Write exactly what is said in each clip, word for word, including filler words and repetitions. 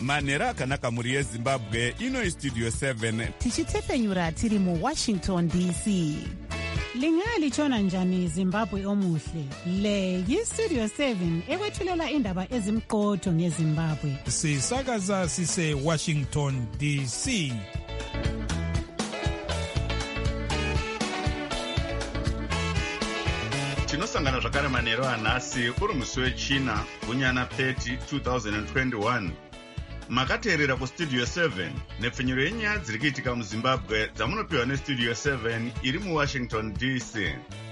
manhero akanaka mhuri yezimbabwe. Ino Studio seven tichitepenyura tiri muWashington D C. Lingalitshona njani Zimbabwe omuhle? Le yiStudio seven ekwethulela indaba ezimqotho ngeZimbabwe. Sisakaza sise Washington D C. tinosangana zvakare manhero anhasi uri musi wechina gunyana thirty twenty twenty-one. Makateerera kuStudio seven nepfenyuro yenyaya dziri kuitika muZimbabwe dzamunopiwa neStudio seven iri muWashington D C.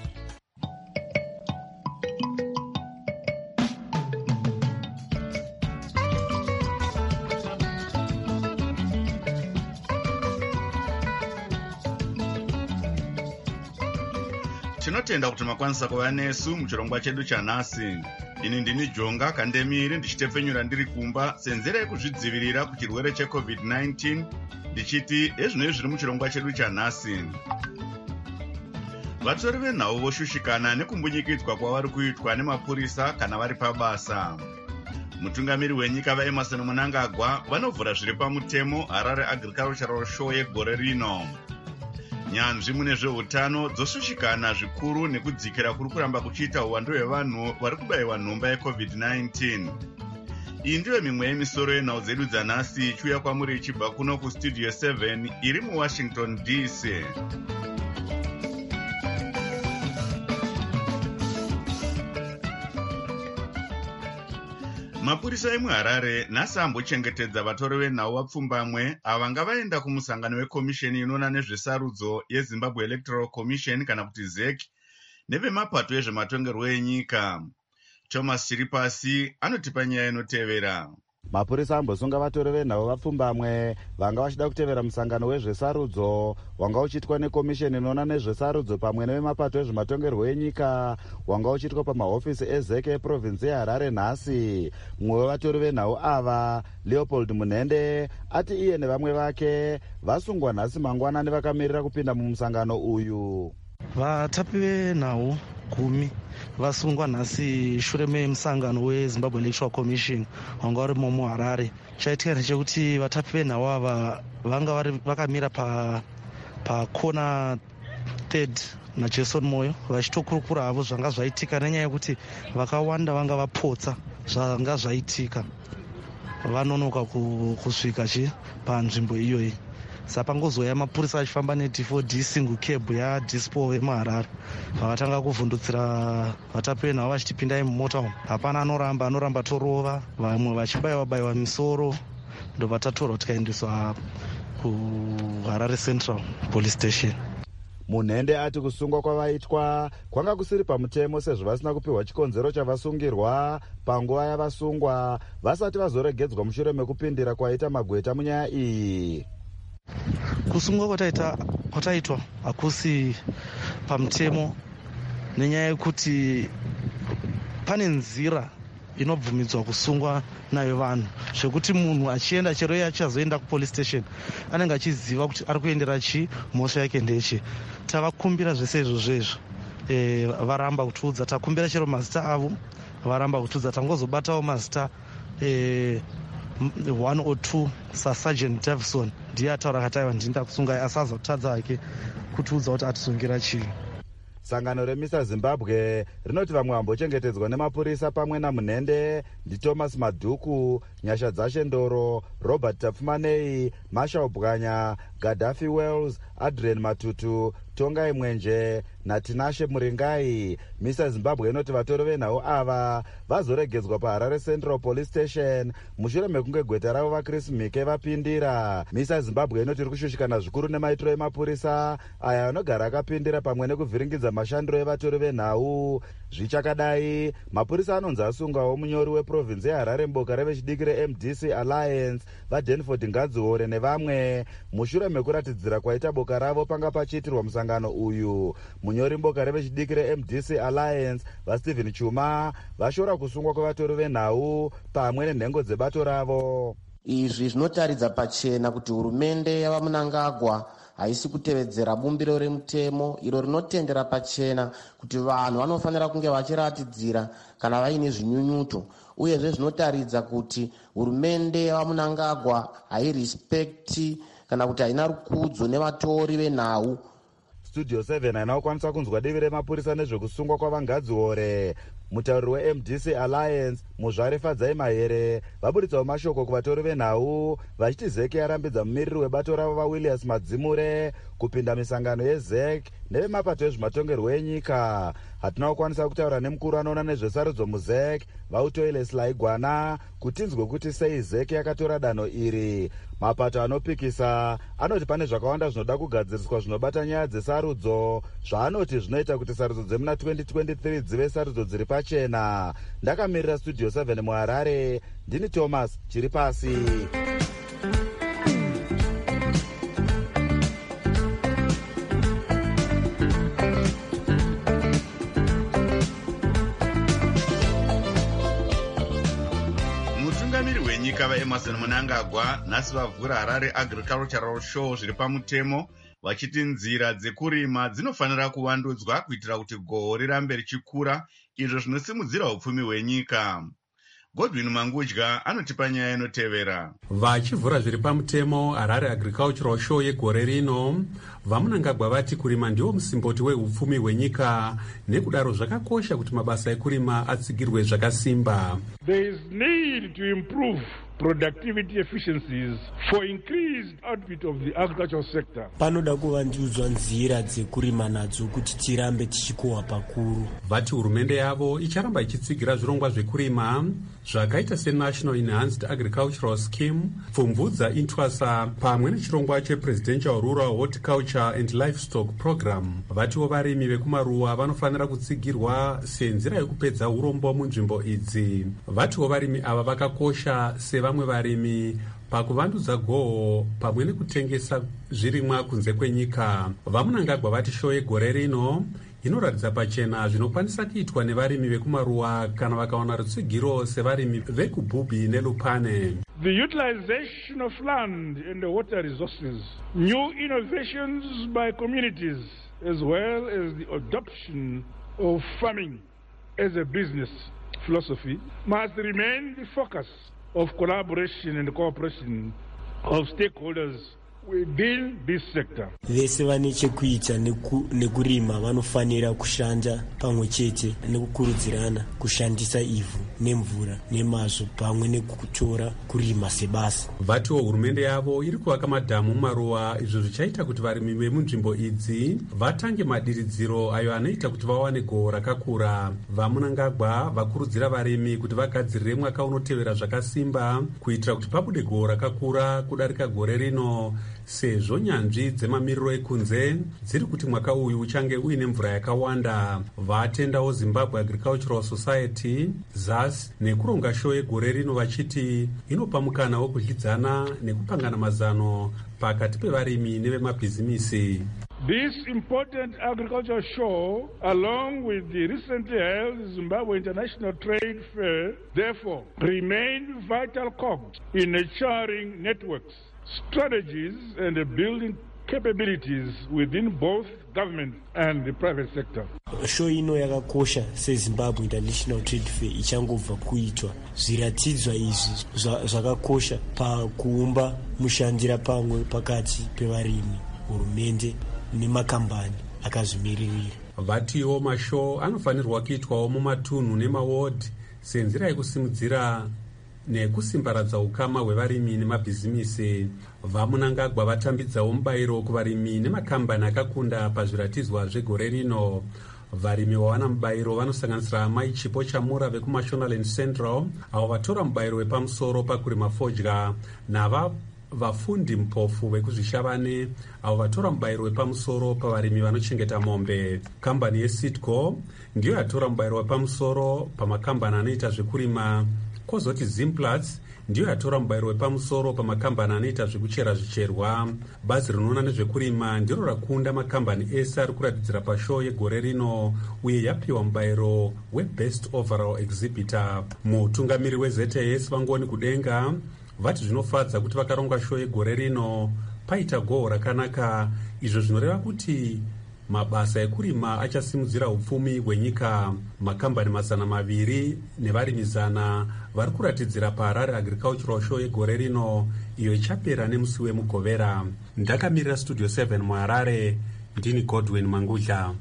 Tinotenda kuti makwanisa kuva nesu muchirongwa chedu chanhasi. Ini ndini Jonga Kandemiri ndichitepfenyura ndiri kumba senzera yekuzvidzivirira kuchirwere checovid nineteen ndichiti ezvinoi zviri muchirongwa chedu chanhasi. Vatori venhau voshushikana nekumbunyikidzwa kwavari kuitwa nemapurisa kana vari pabasa. Mutungamiri wenyika vaEmmerson Mnangagwa vanovhura zviri pamutemo Harare Agricultural Show yegore rino. Nyanzvi mune zveutano dzoshushikana zvikuru nekudzikira kuri kuramba kuchiita uwandu hwevanhu vari kubayiwa nhomba yecovid nineteen. Iyi ndiyo mimwe yemisoro yenhau dzedu dzanhasi ichiuya kwamuri ichibva kuno kuStudio seven iri muWashington D C. Mapurisa emuHarare nhasi ambochengetedza vatori venhau vapfumbamwe ava ngavaenda kumusangano wekomisheni inoona nezvesarudzo yeZimbabwe Electoral Commission kana kuti Z E C nevemapato ezvematongerwo enyika. Thomas Chiripasi anotipa nyaya inotevera. Mapurisa ambosunga vatori venhau vapfumbamwe vanga vachida kutevera musangano wezvesarudzo wanga uchiitwa nekomisheni inoona nezvesarudzo pamwe nevemapato ezvematongerwo enyika wanga uchiitwa pamahofisi eZ E C eprovinsi yeHarare nhasi. Mumwe wevatori venhau ava, Leopold Munhende, ati iye nevamwe vake vasungwa nhasi mangwanani vakamirira kupinda mumusangano uyu. Vatapi venhau gumi vasungwa nhasi shure memusangano weZimbabwe Electoral Commission wanga uri muHarare. Chaitika ndechekuti vatapi venhau ava vanga vakamira pa pakona third naJason Moyo vachitokurukura havo zvanga zvaitika nenyaya yekuti vakawanda vanga vapotsa zvanga zvaitika vanonoka kusvika chi panzvimbo iyoyi. Sapangozoya mapurisa achifamba ne D four D single cab ya Dispo vemuHarare vakatanga kuvhundutsira vatapi venhau vachitipindai mumota umu. Hapana anoramba anoramba torova, vamwe vachibayiwa bayiwa misoro, ndo vatatorwa tikaendeswa kuHarare Central Police Station. Munhende ati kusungwa kwavaitwa kwanga kusiri pamutemo sezvo vasina kupiwa chikonzero chavasungirwa panguva yavasungwa vasati vazoregedzwa mushure mekupindira kwaita magweta munyaya iyi. Kusungwa kwataita kwataitwa hakusi pamutemo nenyaya yekuti pane nzira inobvumidzwa kusungwa nayo vanhu zvekuti munhu achienda chero iye achazoenda kupolice station anenge achiziva kuti ari kuendera chi, mhosva yake ndeche. Tavakumbira zvese izvozvo e, varamba kutiudza. Takumbira chero mazita avo varamba kutiudza. Tangozobatawo mazita e, one or two saSergeant Davison ndiye ataura akataiwa ndinda kusunga asazotadza hake kutiudza kuti atisungira chii. Sangano remisa Zimbabwe rinoti vamwe vambochengetedzwa nemapurisa pamwe naMunhende ndiThomas Madhuku, Nyasha Dzashendoro, Robert Tapfumanei, Marshall Bwanya, Gaddafi Wells, Adrian Matutu, Tongai Mwenje naTinashe Muringai. Misa Zimbabwe inoti vatori venhau ava vazoregedzwa paHarare Central Police Station mushure mekunge gweta ravo vaChris Mhike vapindira. Misa Zimbabwe inoti iri kushushikana zvikuru nemaitiro emapurisa aya anogara akapindira pamwe nekuvhiringidza mashandiro evatori venhau. Zvichakadai, mapurisa anonzi asungawo munyori weprovinsi yeHarare muboka revechidiki reM D C Alliance vaDanford Ngadziore nevamwe mushure mekuratidzira kwaita boka ravo panga pachiitirwa musangano uyu. Munyori muboka revechidiki reM D C Alliance vaStephen Chuma vashora kusungwa kwevatori venhau pamwe nenhengo dzebato ravo. Izvi zvinotaridza pachena kuti hurumende yavaMnangagwa haisi kutevedzera bumbiro remutemo iro rinotendera pachena kuti vanhu vanofanira kunge vachiratidzira kana vaine zvinyunyuto, uyezve zvinotaridza kuti hurumende yaMunangagwa hairespekti kana kuti haina rukudzo nevatori venhau. Studio seven haina kukwanisa kunzwa divi remapurisa nezvekusungwa kwavangadziore. Mutauri we-M D C Alliance Muzvare Fadzai Mahere vaburitsawo mashoko kuvatori venhau vachiti Z E C yarambidza mumiriri webato ravo vaWilliams Madzimure kupinda misangano yeZ E C nevemapato ezvematongerwo enyika. Hatina kukwanisa kutaura nemukuru anoona nezvesarudzo muZ E C Vautoile Selaigwana kuti tinzwe kuti sei Z E C yakatora danho iri. Mapato anopikisa anoti pane zvakawanda zvinoda kugadziriswa zvinobata nyaya dzesarudzo, zvaanoti zvinoita kuti sarudzo dzemuna twenty twenty-three dzive sarudzo dziri pachena. Ndakamirira Studio seven muHarare, ndini Thomas Chiripasi. Mutungamiri wenyika vaEmerson Mnangagwa nhasi vavhura Harare Agricultural Show zviri pamutemo, vachiti nzira dzekurima dzinofanira kuvandudzwa kuitira kuti goho rirambe richikura, izvo zvinosimudzira upfumi hwenyika. Godwin Mangudya anotipa nyaya inotevera. Vachivhura zviri pamutemo Harare Agricultural Show yegore rino, vaMnangagwa vati kurima ndiwo musimboti weupfumi hwenyika, nekudaro zvakakosha kuti mabasa ekurima atsigirwe zvakasimba. There is need to improve productivity efficiencies for increased output of the agricultural sector. Panoda kuvandudzwa nzira dzekurima nadzo kuti tirambe tichikohwa pakuru. Vati hurumende yavo icharamba ichitsigira zvirongwa zvekurima zvakaita seNational Enhanced Agricultural Scheme, pfumvudza intwasa pamwe nechirongwa chePresidential Rural Horticulture and Livestock Program. Vatiwo varimi vekumaruwa vanofanira kutsigirwa senzira yekupedza urombo munzvimbo idzi. Vatiwo varimi ava vakakosha sevamwe varimi pakuvandudza goho pamwe nekutengesa zvirimwa kunze kwenyika. VaMnangagwa vati show yegore rino inoratidza pachena zvinokwanisa kuitwa nevarimi vekumaruwa kana vakawana rutsigiro sevarimi vekuBhubi neLupane. The utilization of land and the water resources, new innovations by communities, as well as the adoption of farming as a business philosophy must remain the focus of collaboration and cooperation of stakeholders within this sector. Vese vane chekuita nekurima vanofanira kushanda pamwe chete nekukurudzirana kushandisa ivhu nemvura nemazvo pamwe nekutora kurima sebasa. Vatiwo hurumende yavo iri kuvaka madhamu mumaruwa, izvo zvichaita kuti varimi vemunzvimbo idzi vatange madiridziro ayo anoita kuti vawane goho rakakura. VaMnangagwa vakurudzira varimi kuti vagadzirire mwaka unotevera zvakasimba kuitira kuti pabude goho rakakura kudarika gore rino, sezvo nyanzvi dzemamiriro ekunze dziri kuti mwaka uyu uchange uine mvura yakawanda. Vatendawo Zimbabwe Agricultural Society Z A S nekuronga show yegore rino vachiti inopa mukana wokudyidzana nekupangana mazano pakati pevarimi nevemabhizimisi. This important agricultural show, along with the recently held Zimbabwe International Trade Fair, therefore remain vital cogs in nurturing networks, strategies and building capabilities within both government and the private sector. Show ino yakakosha seZimbabwe International Trade Fair ichangobva kuitwa. Zviratidzwa izvi zvakakosha pakuumba mushandira pamwe pakati pevarimi, hurumende nemakambani akazvimiririra. Vatiwo mashow anofanirwa kuitwawo mumatunhu nemaward senzira yekusimudzira nekusimbaradza ukama hwevarimi nemabhizimisi. VaMnangagwa vatambidzawo mubayiro kuvarimi nemakambani akakunda pazviratidzwa zvegore rino. Varimi vawana mubayiro vanosanganisira Mai Chipo Chamura vekuMashonal and Central, avo vatora mubayiro wepamusoro pakurima fodya, nava vafundi mupofu vekuzvishavane avo vatora mubayiro wepamusoro pavarimi vanochengeta mombe. Kambani yeSitco ndiyo yatora mubayiro wepamusoro pamakambani anoita zvekurima, kozoti Zimplats ndiyo yatora mubayiro wepamusoro pamakambani anoita zvekuchera zvicherwa. Bazi rinoona nezvekurima ndiro rakunda makambani ese ari kuratidzira pashow yegore rino uye yapiwa mubayiro webest overall exhibitor. Mutungamiri weZ A S Vangoni Kudenga vati zvinofadza kuti vakaronga show yegore rino paita gohwo rakanaka, izvo zvinoreva kuti mabasa ekurima achasimudzira upfumi hwenyika. Makambani mazana maviri nevarimi zana vari kuratidzira paHarare Agricultural Show yegore rino, iyo ichapera nemusi wemugovera. Ndakamirira Studio seven muHarare, ndini Godwin Mangudla.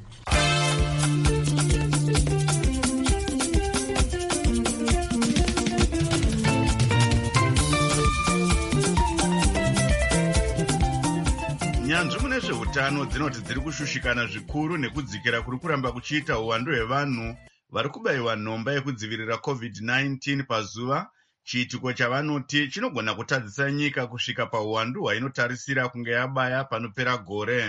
Nyanzvi mune zveutano dzinoti dziri kushushikana zvikuru nekudzikira kuri kuramba kuchiita uwandu hwevanhu vari kubayiwa nhomba yekudzivirira covid nineteen pazuva, chiitiko chavanoti chinogona kutadzisa nyika kusvika pauwandu hwainotarisira kunge yabaya panopera gore.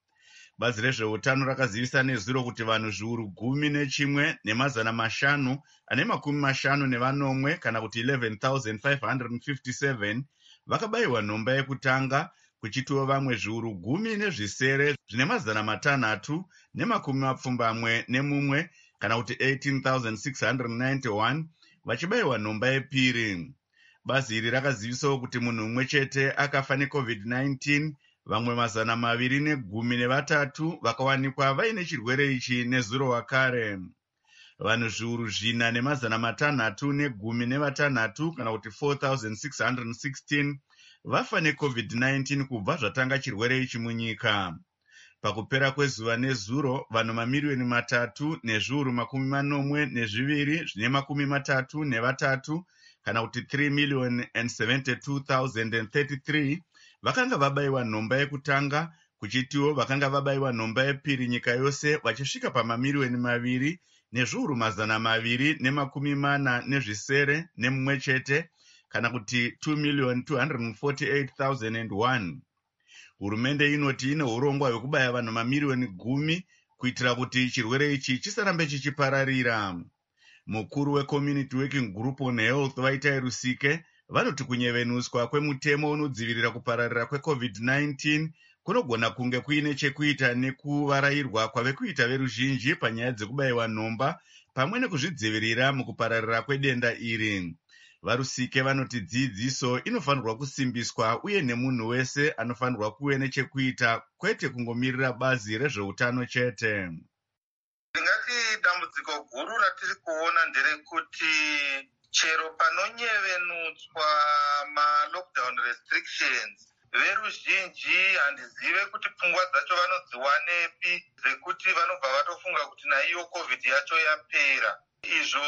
Bazi rezveutano rakazivisa nezuro kuti vanhu zviuru gumi nechimwe nemazana mashanu ane makumi mashanu nevanomwe kana kuti eleven thousand five hundred fifty-seven vakabayiwa nhomba yekutanga, kuchitiwo vamwe zviuru gumi nezvisere zvine mazana matanhatu nemakumi mapfumbamwe nemumwe kana kuti eighteen thousand six hundred ninety-one vachibayiwa nhomba yepiri. Bazi iri rakazivisawo kuti munhu umwe chete akafa necovid nineteen, vamwe mazana maviri negumi nevatatu vakawanikwa vaine chirwere ichi nezuro wakare. Vanhu zviuru zvina nemazana matanhatu negumi nevatanhatu kana kuti four thousand six hundred sixteen vafa necovid nineteen kubva zvatanga chirwere ichi munyika. Pakupera kwezuva nezuro, vanhu mamiriyoni matatu nezviuru makumi manomwe nezviviri zvine makumi matatu nevatatu kana kuti three million and seventy-two thousand thirty-three vakanga vabayiwa nhomba yekutanga, kuchitiwo vakanga vabayiwa nhomba yepiri nyika yose vachisvika pamamiriyoni maviri nezviuru mazana maviri nemakumi mana nezvisere nemumwe chete kana kuti two million two hundred forty-eight thousand one. Hurumende inoti ine urongwa hwekubaya vanhu mamiriyoni gumi kuitira kuti chirwere ichi chisarambe chichipararira. Mukuru weCommunity Working Group on Health Vaitai Rusike vanoti kunyevenuswa kwemutemo unodzivirira kupararira kwecovid nineteen kunogona kunge kuine chekuita nekuvarayirwa kwavekuita veruzhinji panyaya dzekubayiwa nhomba pamwe nekuzvidzivirira mukupararira kwedenda iri. Varusike vanoti dzidziso inofanirwa kusimbiswa uye nemunhu wese anofanirwa kuve nechekuita, kwete kungomirira bazi rezveutano chete. Ndingati dambudziko guru ratiri kuona nderekuti chero panonyevenutswa ma-lockdown restrictions, veruzhinji handizive kuti pfungwa dzacho vanodziwanepi dzekuti vanobva vatofunga kuti naiyo covid yacho yapera. Izvo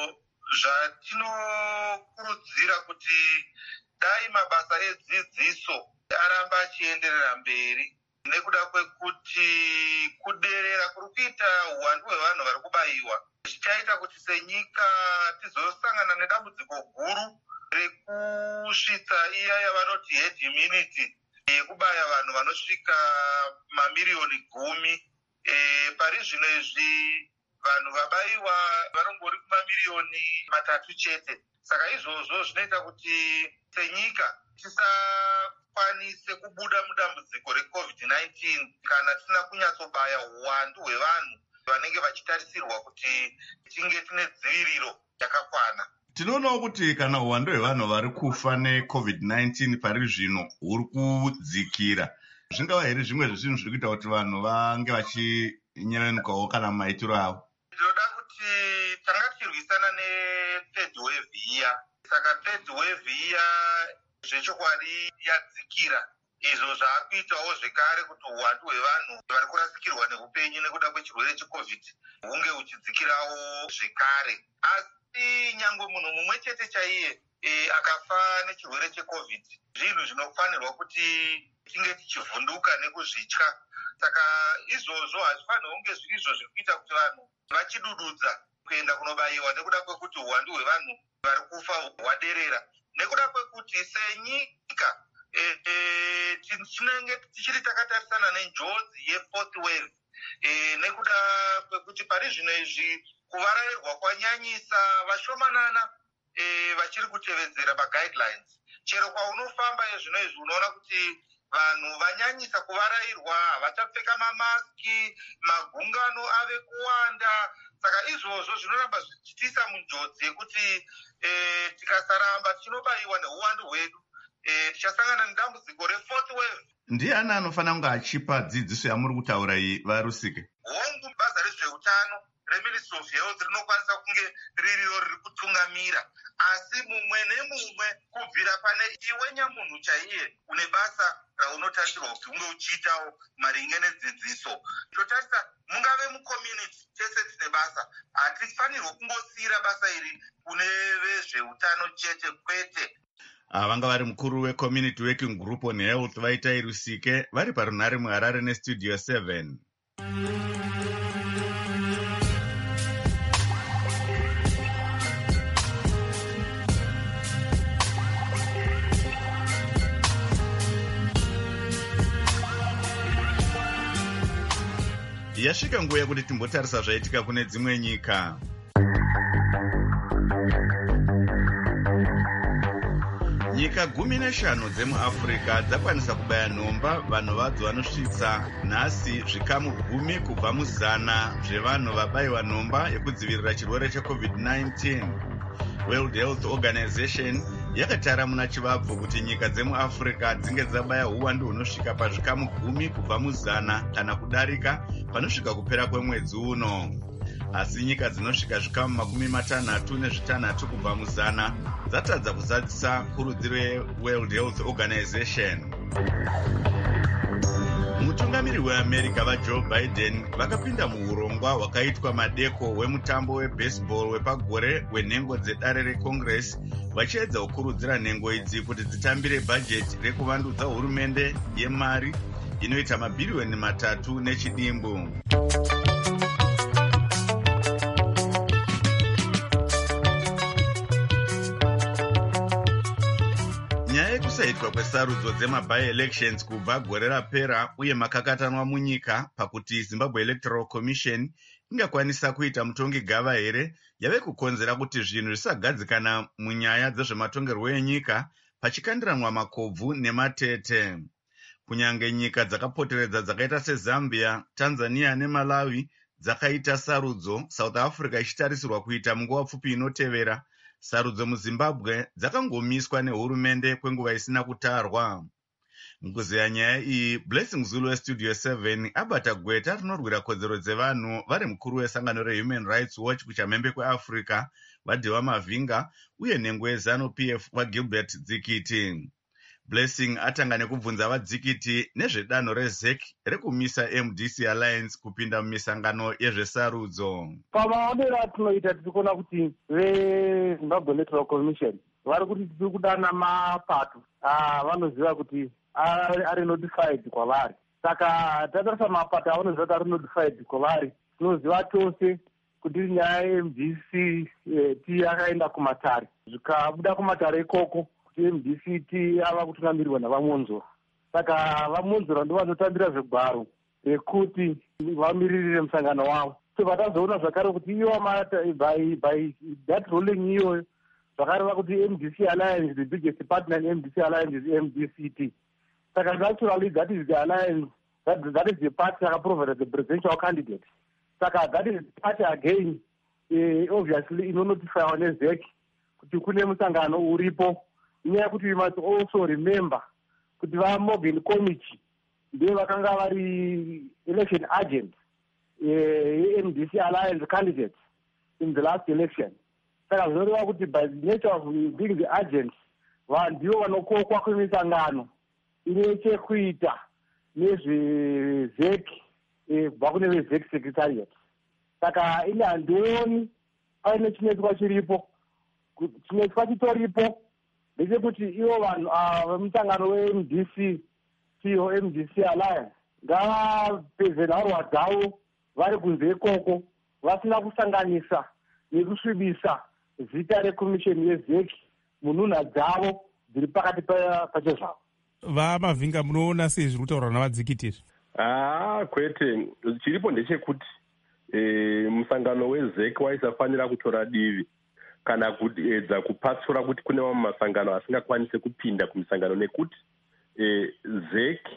zvatinokurudzira kuti dai mabasa edzidziso aramba achienderera mberi, nekuda kwekuti kuderera kuri kuita uwandu hwevanhu vari kubayiwa zvichaita kuti senyika tizosangana nedambudziko guru rekusvitsa iya yavanoti herd immunity yekubaya vanhu vanosvika mamiriyoni gumi. E, pari zvino izvi vanhu vabayiwa vanongori kumamiriyoni matatu chete. Saka izvozvo zvinoita kuti senyika tisakwanise kubuda mudambudziko recovid nineteen kana tisina kunyatsobaya uwandu hwevanhu vanenge vachitarisirwa kuti tinge tine dziviriro yakakwana. Tinoonawo kuti kana uwandu hwevanhu vari kufa necovid nineteen pari zvino huri kudzikira, zvingava here zvimwe zvezvinhu zviri kuita kuti vanhu vange vachinyevenukawo kana maitiro avo? Ndinoda kuti tanga tichirwisana nethird wave iya, saka third wave iya zvechokwadi yadzikira. Izvo zvaakuitawo zvekare kuti uwandu hwevanhu vari kurasikirwa neupenyu nekuda kwechirwere checovid hunge huchidzikirawo zvekare. Asi nyangwe munhu mumwe chete chaiye e, akafa nechirwere checovid, zvinhu zvinofanirwa kuti tinge tichivhunduka nekuzvitya. Saka izvozvo hazvifanirwi kunge zviri izvo zviri kuita kuti vanhu vachidududza kuenda kunobayiwa nekuda kwekuti uwandu hwevanhu vari kufa hwaderera, nekuda kwekuti senyika e, e, tinenge tichiri takatarisana nenjodzi yefourth wave e, nekuda kwekuti pari zvino izvi kuvarayirwa kwanyanyisa vashomanana e, vachiri kutevedzera maguidelines. Chero kwaunofamba zvino izvi unoona kuti vanhu vanyanyisa kuvarayirwa, havachapfeka mamaski, magungano ave kuwanda. Saka izvozvo zvinoramba zvichitiisa munjodzi yekuti e, tikasaramba tichinobayiwa neuwandu hwedu tichasangana e, nedambudziko refourth wave. Ndiani anofanira kunge achipa dzidziso yamuri kutaura iyi vaRusike? Hongu basa rezveutano reministry of health rinokwanisa kunge ririyo riri kutungamira, asi mumwe nemumwe kubvira pane iwe nyamunhu chaiye une basa raunotarisirwa kuti unge uchiitawo maringe nedzidziso. Totarisa mungave mucommunity, tese tine basa, hatifanirwa kungosiyira basa iri kune vezveutano chete, kwete. Vanga vari mukuru weCommunity Working Group on Health Vaitai Rusike vari parunhare muHarare neStudio seven. Yasvika nguva yekuti timbotarisa zvaitika kune dzimwe nyika. Nyika gumi neshanu dzemuAfrica dzakwanisa kubaya nhomba vanhu vadzo vanosvitsa nhasi zvikamu gumi kubva muzana zvevanhu vabayiwa nhomba yekudzivirira chirwere checovid nineteen. World Health Organization yakatara muna chivabvu kuti nyika dzemuAfrica dzinge dzabaya uwandu hunosvika pazvikamu gumi kubva muzana kana kudarika panosvika kupera kwemwedzi uno. Asi nyika dzinosvika zvikamu makumi matanhatu nezvitanhatu kubva muzana dzatadza kuzadzisa kurudziro yeWorld Health Organization. Mutungamiri weAmerica vaJoe Biden vakapinda muurongwa hwakaitwa madeko hwemutambo webaseball wepagore wenhengo dzedare reCongress, vachiedza kukurudzira nhengo idzi kuti dzitambire bhajeti rekuvandudza hurumende yemari inoita mabhiriyoni matatu nechidimbu. Nyaya yekusaitwa kwesarudzo dzemabi-elections kubva gore rapera uye makakatanwa munyika pakuti Zimbabwe Electoral Commission ingakwanisa kuita mutongi gava here yave kukonzera kuti zvinhu zvisagadzikana munyaya dzezvematongerwo enyika pachikandiranwa makobvu nematete. Kunyange nyika dzakapoteredza dzakaita seZambia, Tanzania neMalawi dzakaita sarudzo, South Africa ichitarisirwa kuita munguva pfupi inotevera, sarudzo muZimbabwe dzakangomiswa nehurumende kwenguva isina kutarwa. Mukuzeya nyaya iyi, Blessing Zulu weStudio seven abata gweta rinorwira kodzero dzevanhu vari mukuru wesangano reHuman Rights Watch kuchamhembe kweAfrica vaDhewa Mavinga uye nhengo yeZanu-P F vaGilbert Dzikiti. Blessing atanga nekubvunza vaDzikiti nezvedanho reZ E C rekumisa M D C Alliance kupinda mumisangano yezvesarudzo. Pamaonero atinoita tirikuona kuti veZimbabwe Electoral Commission vari kuti tiri kudana mapato vanoziva kuti ari notified kwavari. Saka tatarisa mapato avanoziva kuti ari notified kwavari, tinoziva tose kuti nyaya ye-M D C T yakaenda kumatare, zvikabuda kumatare ikoko M D C T ava kutungamirirwa navamonzora. Saka vamonzora ndo vanotambira zvegwaro rekuti vamiririre musangano wavo. So vatazoona zvakare kuti ivo by by that ruling iyoyo zvakareva kuti M D C Alliance, the biggest partner in M D C Alliance is M D C T. Saka naturally that is the alliance, that, that is the party that provided the presidential candidate. Saka that is the party again, uh, obviously inonotify on Z E C kuti kune musangano uripo. Inyaya kuti we must also remember kuti vaMorgan Committee ndiye vakanga vari election agent ye-M D C Alliance candidates in the last election. Saka zvinoreva kuti by the nature of being the agents, vandivo vanokokwa kwemisangano ine chekuita nezveZ E C kubva kune veZ E C secretariat. Saka ine handioni paine chinetswa chiripo, chinetswa chitoripo ndechekuti ivo vanhu vemusangano we-M D C T o M D C Alliance ngavapedze nharwa dzavo vari kunze ikoko vasina kusanganisa nekusvibisa zita rekomisheni yeZ E C munhunha dzavo dziri pakati pacho zvavo. VaMavinga, munoona sei zviri kutaurwa navadzikiti izvi? Ah, kwete, chiripo ndechekuti e, musangano weZ E C waisafanira kutora divi kana kuedza kupatsura kuti kune mamwe masangano asingakwanise kupinda kumisangano, nekuti e, Z E C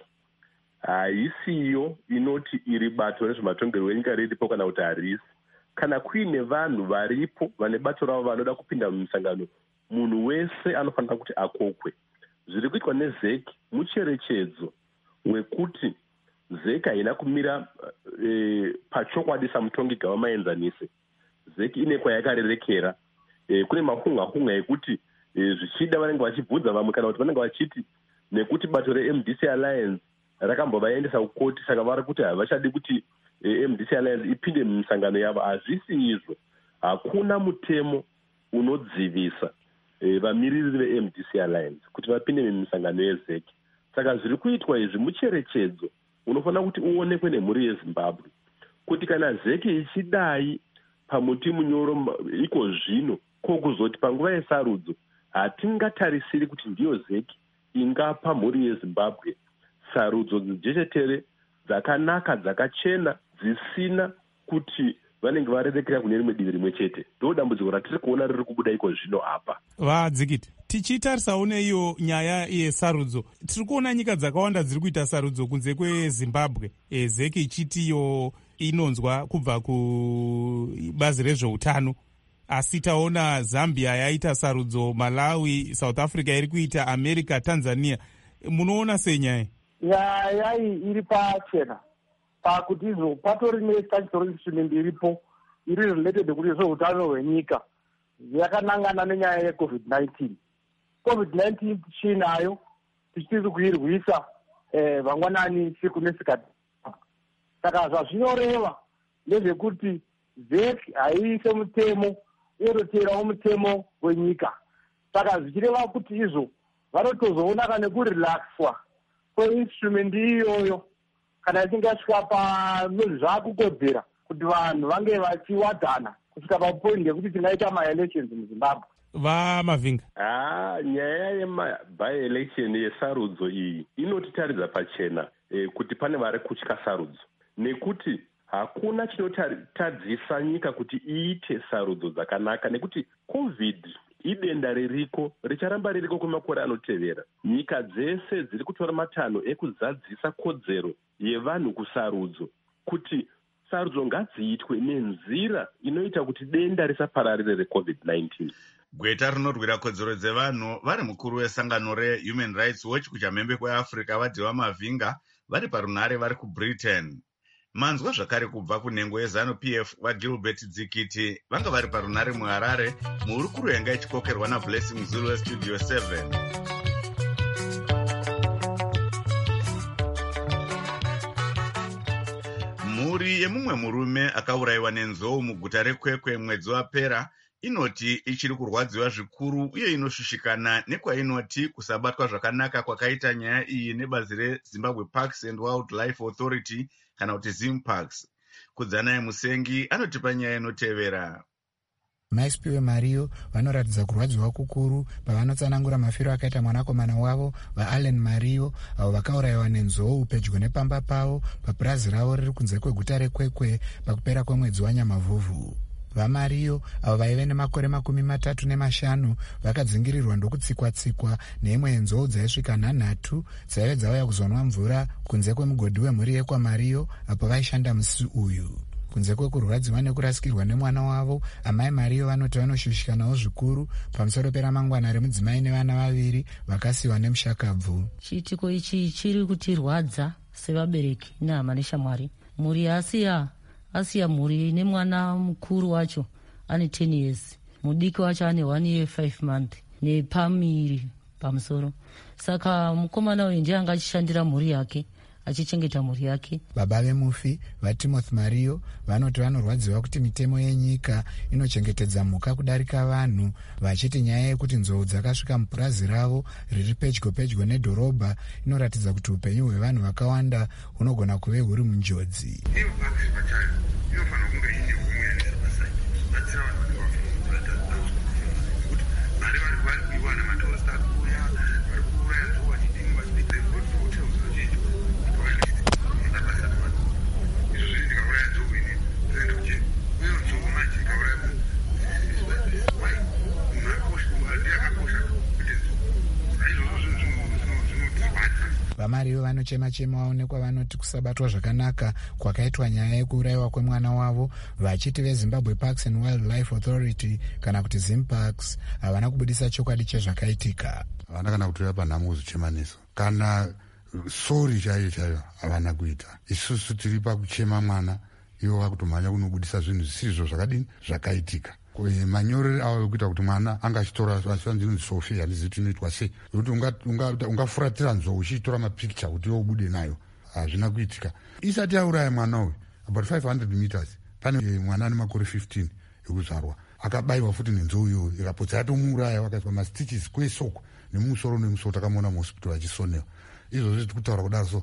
haisiyo inoti iri bato rezvematongerwo enyika riripo kana kuti harisi. Kana kuine vanhu varipo vane bato ravo vanoda kupinda mumisangano, munhu wese anofanira kuti akokwe. zviri kuitwa nezek mucherechedzo wekuti zek haina kumira e, pachokwadi samutongi gava maenzanise. Zek ine kwayakarerekera. E, kune mahunga hunga ekuti e, zvichida vanenge vachibvunza vamwe kana kuti vanenge vachiti nekuti bato reM D C Alliance rakambovaendesa kukoti saka vari kuti havachadi kuti e, M D C Alliance ipinde mumisangano yavo. Hazvisi izvo. Hakuna mutemo unodzivisa e, vamiriri veM D C Alliance kuti vapinde mumisangano yezek. Saka zviri kuitwa izvi mucherechedzo unofanira kuti uonekwe nemhuri yeZimbabwe kuti kana zeki ichidai pamuti munyoro iko zvino kokuzoti panguva yesarudzo hatingatarisiri kuti ndiyo zeki ingapa mhuri yeZimbabwe sarudzo dzijechetere dzakanaka dzakachena dzisina kuti vanenge varerekera kune rimwe divi rimwe chete. Ndo dambudziko ratiri kuona riri kubuda iko zvino apa. Vadzikiti, tichitarisawo neiyo nyaya yesarudzo, tiri kuona nyika dzakawanda dziri kuita sarudzo kunze kweZimbabwe, e, zeki ichitiyo inonzwa kubva kubazi rezveutano, asi taona Zambia yaita sarudzo, Malawi, South Africa iri kuita, America, Tanzania. Munoona senyaya nyaya iri pachena pakuti izvo patori nestatutory instrument iripo iri related kuti zveutano hwenyika yakanangana nenyaya yecovid nineteen. covid nineteen tichinayo tichitiri kuirwisa eh, vangwanani siku nesikati. Saka zvazvinoreva ndezvekuti zek haiise mutemo inoteerawo mutemo wenyika. Saka zvichireva kuti izvo vanotozoona kana nekurelaxwa kweinstrument iyoyo kana ichinge yasvika pazvakukodzera kuti vanhu vange vachiwadhana kusvika papoint yekuti tingaita maelections muZimbabwe. Vamavhinga, ah, nyaya yemaby-election yesarudzo iyi inotitaridza pachena e, kuti pane vari kutya sarudzo, nekuti hakuna chinotadzisa nyika kuti iite sarudzo dzakanaka, nekuti covid idenda ririko richaramba ririko kwemakore anotevera. Nyika dzese dziri kutora matanho ekuzadzisa kodzero yevanhu kusarudzo, kuti sarudzo ngadziitwe nenzira inoita kuti denda risapararire recovid nineteen. Gweta rinorwira kodzero dzevanhu vari mukuru wesangano reHuman Rights Watch kuchamhembe kweAfrica vadhiwa Mavhinga vari parunhare vari kuBritain. Manzwa zvakare kubva kunhengo yeZanu-P F vaGilbert Dzikiti vanga vari parunhare muHarare muhurukuru yanga ichikokerwa naBlessing Zulu weStudio seven. Mhuri yemumwe murume akaurayiwa nenzou muguta reKwekwe mwedzi wapera inoti ichiri kurwadziwa zvikuru uye inoshushikana nekwainoti kusabatwa zvakanaka kwakaita nyaya iyi nebazi reZimbabwe Parks and Wildlife Authority kana kuti Zimparks. Kudzanaye Musengi anotipa nyaya inotevera. Maispiwe Mario vanoratidza kurwadziwa kukuru pavanotsanangura mafiro akaita mwanakomana wavo vaAllen Mario avo vakaurayiwa nenzou pedyo nepamba pavo papurazi ravo riri kunze kweguta reKwekwe pakupera kwemwedzi waNyamavhuvhu. VaMario avo vaive nemakore makumi matatu nemashanu vakadzingirirwa ndokutsikwa-tsikwa neimwe yenzou dzaisvika nhanhatu dzaive dzauya kuzonwa mvura kunze kwemugodhi wemhuri yekwaMario apo vaishanda musi uyu. Kunze kwekurwadziwa nekurasikirwa nemwana wavo, amai Mario vanoti vanoshushikanawo zvikuru pamusoro peramangwana remudzimai nevana vaviri vakasiyiwa nemushakabvu. Chiitiko ichi chiri kutirwadza sevabereki nehama neshamwari. Mhuri yasiya asiya mhuri nemwana mukuru wacho ane ten years, mudiki wacho ane one year five month nepamiri pamusoro. Saka mukomana uyu ndiye anga achishandira mhuri yake achichengeta mhuri yake. Baba vemufi vaTimothy Mario vanoti vanorwadziwa kuti mitemo yenyika inochengetedza mhuka kudarika vanhu, vachiti nyaya yekuti nzou dzakasvika mupurazi ravo riri pedyo pedyo nedhorobha inoratidza kuti upenyu hwevanhu vakawanda hunogona kuve huri munjodzi. VaMario vanochema-chema vaonekwa vanoti kusabatwa zvakanaka kwakaitwa nyaya yekuurayiwa kwemwana wavo, vachiti vezimbabwe Parks and Wildlife Authority kana kuti Zimparks havana kubudisa chokwadi chezvakaitika. Havana kana kutora panhamo kuzochemaniso kana sori chaiyo chaiyo havana kuita. Isusu tiri pakuchema mwana, ivo vakutomhanya kunobudisa zvinhu zvisizvo zvakadini zvakaitika. Manyorere avo ekuita kuti mwana anga achitora achivanzi sofi, handizivi kuti inoitwa sei, yekuti ungafuratira nzou uchitora mapikicha kuti iwo ubude nayo, hazvina kuitika. Isati yauraya mwana uyu about five hundred meters pane mwana ane makore fifteen ekuzvarwa akabayiwa futi nenzou iyoyo, ikapotsa yatomuuraya, wakaiswa mastitches kwesoko nemusoro nemusoro, takamuona muhospital achisonewa. Izvozvo tiri kutaura kudaro, so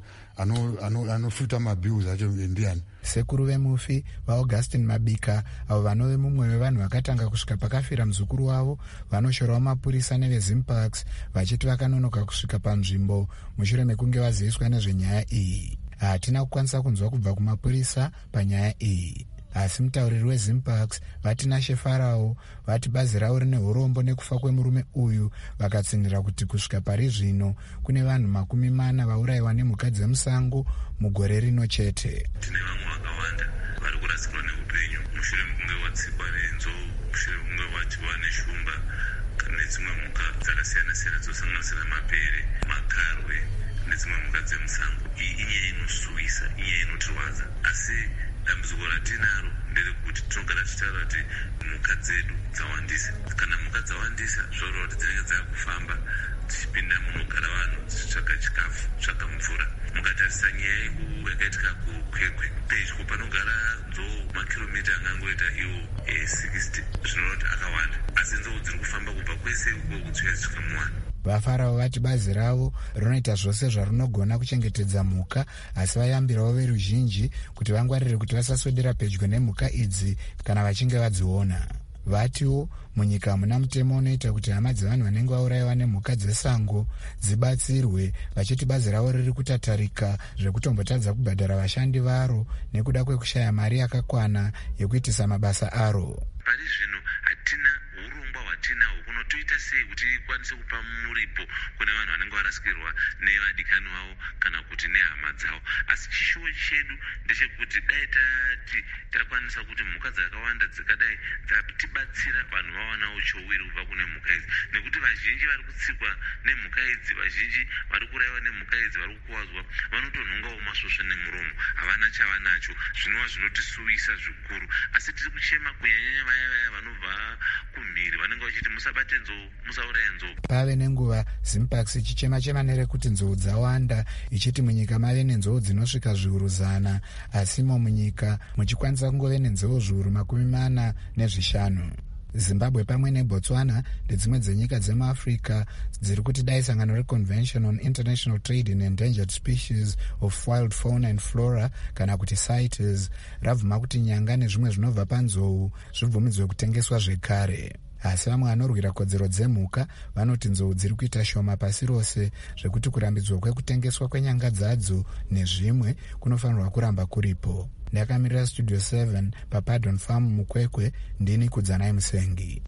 anofuta mabills acho ndiani? Sekuru vemufi vaAugustin Mabika, avo vanove mumwe wevanhu vakatanga kusvika pakafira muzukuru wavo, vanoshorawo mapurisa nevezimparks vachiti vakanonoka kusvika panzvimbo mushure mekunge vaziviswa nezvenyaya iyi. Hatina kukwanisa kunzwa kubva kumapurisa panyaya iyi, asi mutauriri weZimparks vati Nashe Farao vati bazi ravo rine urombo nekufa kwemurume uyu, vakatsindira kuti kusvika pari zvino kune vanhu makumi mana vaurayiwa nemhuka dzemusango mugore rino chete. Tine vamwe vakawanda vari kurasikirwa neupenyu mushure mekunge vatsikwa nenzou, mushure mekunge vachiwa neshumba nedzimwe mhuka dzakasiyana-siyana dzinosanganisira mapere, makarwe nedzimwe mhuka dzemusango. Iyi inyaya inosuvisa, inyaya inotirwadza, asi dambudziko ratinaro nderekuti tinogara tichitaura kuti mhuka dzedu dzawandisa. Kana mhuka dzawandisa zvoreva kuti dzinenge dzakufamba tichipinda munogara vanhu tichitsvaga chikafu, tsvaga mvura. Mukatarisa nyaya yakaitika kuKwekwe, pedyo panogara nzou makiromita angangoita iwo sixty, zvinova kuti akawanda, asi nzou dziri kufamba kubva kwese uko kutsvika dzisvika muwana. VaFarao vati bazi ravo rinoita zvose zvarinogona kuchengetedza mhuka, asi vayambirawo veruzhinji kuti vangwarire kuti vasaswedera pedyo nemhuka idzi kana vachinge vadziona. Vatiwo munyika hamuna mutemo unoita kuti hama dzevanhu vanenge vaurayiwa nemhuka dzesango dzibatsirwe, vachiti bazi ravo riri kutatarika zvekutombotadza kubhadhara vashandi varo nekuda kwekushaya mari yakakwana yekuitisa mabasa aro. Pari zvino hatina urongwa hwatinahwo kunotoita sei kuti ikwanise kupa muripo kune vanhu vanenge varasikirwa nevadikani vavo kana kuti nehama dzavo. Asi chishuwo chedu ndechekuti dai tati takwanisa kuti mhuka dzakawanda dzikadai dzatibatsira, vanhu vawanawo chowiri kubva kune mhuka idzi, nekuti vazhinji vari kutsikwa nemhuka idzi, vazhinji vari kurayiwa nemhuka idzi, vari kukuwadzwa, vanotonhongawo masvosve nemuromo, havana chavanacho, zvinova zvinotisuvisa zvikuru. Asi tiri kuchema kunyanyanya vaya vaya vanobva kumhiri vanenge vachiti musabate nzou, musauraye nzou. Pave nenguva Zimparks ichichema-chema nerekuti nzou dzawanda, ichiti munyika mave nenzou dzinosvika zviuru zana, asimo munyika muchikwanisa kungove nenzou zviuru makumi mana nezvishanu. Zimbabwe pamwe neBotswana ndedzimwe dzenyika dzemuAfrica dziri kuti dai sangano reConvention on International Trade in Endangered Species of Wild Fauna and Flora kana kuti CITES rabvuma kuti nyanga nezvimwe zvinobva panzou zvibvumidzwe kutengeswa zvekare. Asi vamwe vanorwira kodzero dzemhuka vanoti nzou dziri kuita shoma pasi rose, zvekuti kurambidzwa kwekutengeswa kwenyanga dzadzo nezvimwe kunofanirwa kuramba kuripo. Ndakamirira Studio seven paPardon Farm muKwekwe, ndini Kudzanai Musengi.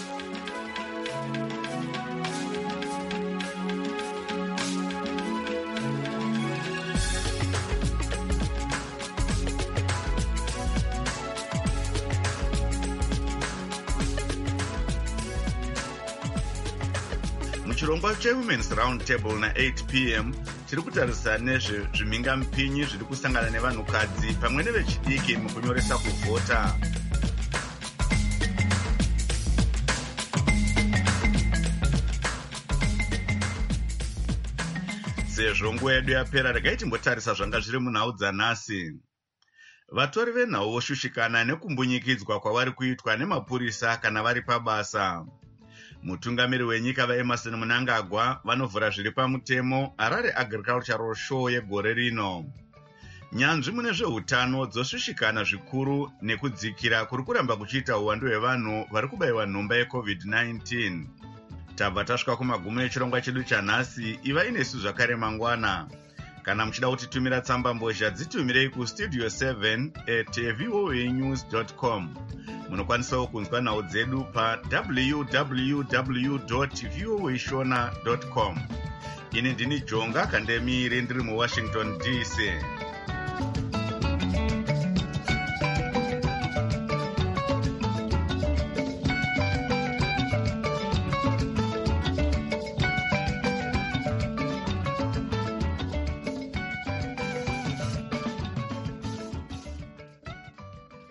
Muchirongwa cheWomen's Round Table na eight p m tiri kutarisa nezvezvimingamupinyi zviri kusangana nevanhukadzi pamwe nevechidiki mukunyoresa kuvhota. Sezvo nguva yedu yapera, regai timbotarisa zvanga zviri munhau dzanhasi. Vatori venhau voshushikana nekumbunyikidzwa kwavari kuitwa nemapurisa kana vari pabasa. Mutungamiri wenyika vaEmerson Mnangagwa vanovhura zviri pamutemo Harare Agricultural Show yegore rino. Nyanzvi mune zveutano dzoshushikana zvikuru nekudzikira kuri kuramba kuchiita uwandu hwevanhu vari kubayiwa nhomba yeCovid nineteen. Tabva tasvika kumagumo echirongwa chedu chanhasi. Iva inesu zvakare mangwana. Kana muchida kutitumira tsamba mbozha dzitumirei kustudio seven at voa news dot com. Munokwanisawo kunzwa nhau dzedu pa w w w dot voa shona dot com. ini ndini jonga kandemiri ndiri muwashington D C.